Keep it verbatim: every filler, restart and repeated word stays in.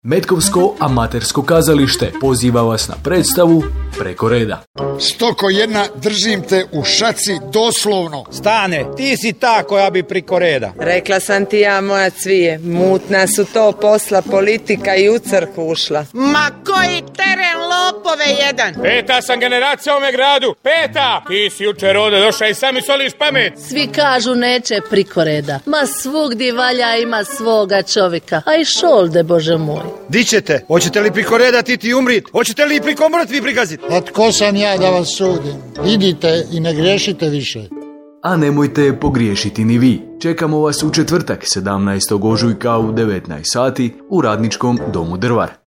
Metkovsko amatersko kazalište poziva vas na predstavu Preko reda. Stoko jedna, držim te u šaci doslovno. Stane, ti si ta koja bi priko reda. Rekla sam ti ja, moja cvije, mutna su to posla, politika i u crkvu ušla. Ma koji teren, lopove jedan. Peta sam generacija u ome gradu, peta! Ti si jučer ovdje došla i sami soliš pamet. Svi kažu neće priko reda. Ma svugdje valja ima svoga čovjeka, a i šolde, Bože moj. Di ćete? Hoćete li priko reda ti ti umrit? Hoćete li priko mrtvi prikaziti? A tko sam ja da vas sudim? Idite i ne griješite više. A nemojte pogriješiti ni vi. Čekamo vas u četvrtak sedamnaestog ožujka u devetnaest sati u Radničkom domu Drvar.